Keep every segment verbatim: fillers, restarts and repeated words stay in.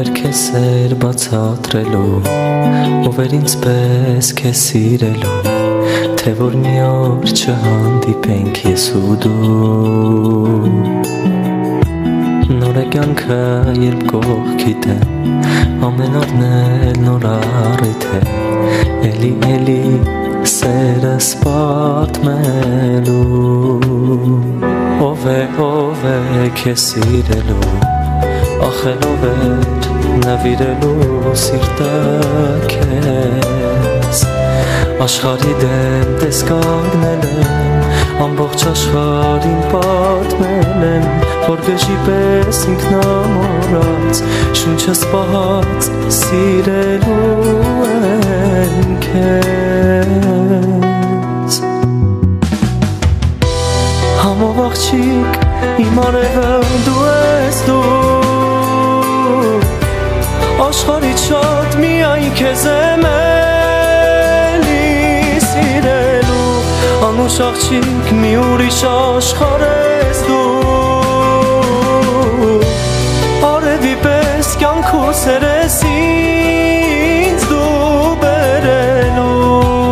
կեսեր բացատրելու ով էր ինձ պես քեզ սիրելու թե որ մի օր չհանդիպենք ես ու դու նոր է կյանքը երբ կողքիդ եմ ամեն օրն էլ նոր առիթ է էլի էլի սերս պատմելու ով է ով է քեզ սիրելու ախելով էր նվիրելու սիրտը քեզ աշխարհի դեմ տես կանգնել եմ ամբողջ աշխարհին պատմել եմ որ գժի պես ինքնամոռաց շունչս պահած սիրելու եմ քեզ համով աղջիկ իմ արևը դու ես դու աշխարհից շատ միայն քեզ եմ էլի սիրելու անուշ աղջիկ մի ուրիշ աշխարհ ես դու արևի պես կյանքուս երես ինձ դու բերելու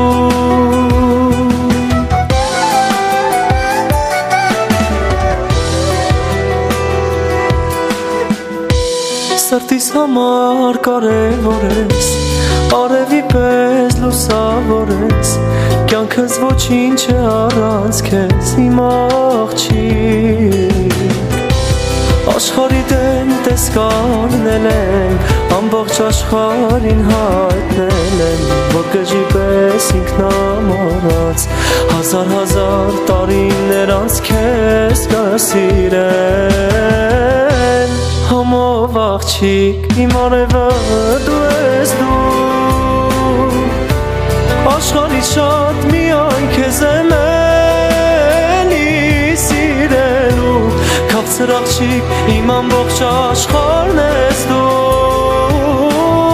Սրտիս համար կարևոր ես արևի պես լուսավոր ես կյանքս ոչինչ է առանց քեզ իմ աղջիկ աշխարհի դեմ տես կանգնել եմ ամբողջ աշխարհին հայտնել եմ որ գժի պես ինքնամոռաց հազար հազար տարիներ անց քեզ կսիրեմ համով աղջիկ իմ արևը դու ես դու աշխարհից շատ միայն քեզ եմ էլի սիրելու քաղցր աղջիկ իմ ամբողջ աշխարհն ես դու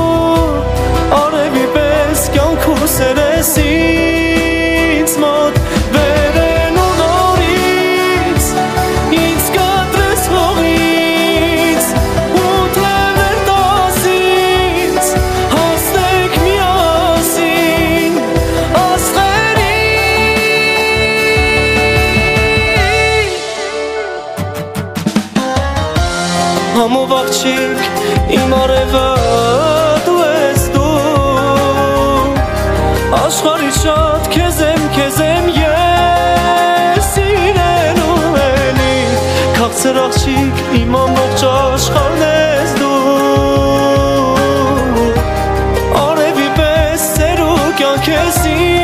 արևի պես կյանքուս երես ինձ մոտ վերելու նորից ինձ կտրես հողից ու թևեր տասից հասնենք միասին աստղերի համով աղջիկ իմ արևը դու ես դու աշխարհից շատ քեզ եմ քեզ եմ ես սիրելու էլի քաղցր աղջիկ իմ ամբողջ աշխարհն ես դու արևի պես սեր ու կյանք ես